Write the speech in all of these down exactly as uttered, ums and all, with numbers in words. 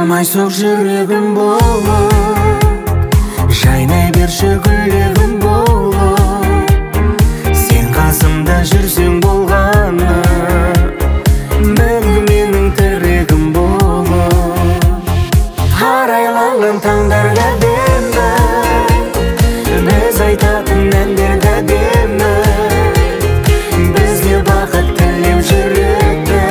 Тоқтамай соқ жүрегім болып, жайнай берші гүлегім болып. Сен қасымда жүрсең болғаны, мәңгі менің тірегім болып. Арайланған таңдарда демі, біз айтатын әндерді демі, бізге бақыт тілеп жүреді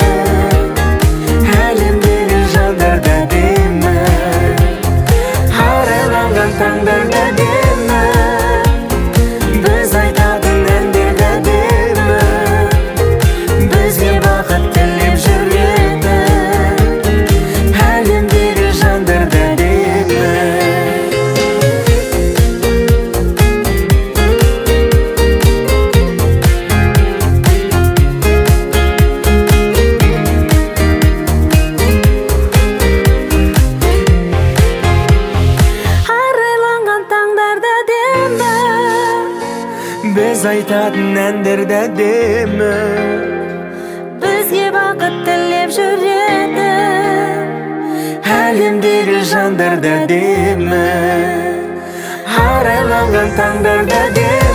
әлемдегі жандарда демі. Арайланған таңдарда демі, біз айтатын әндерді демі, бізге бақыт тілеп жүреді әлемдегі жандарда демі. Біз айтатын әндерді демі, бізге бақыт тілеп жүреді әлемдегі жандарда демі. Арайланған таңдарда демі.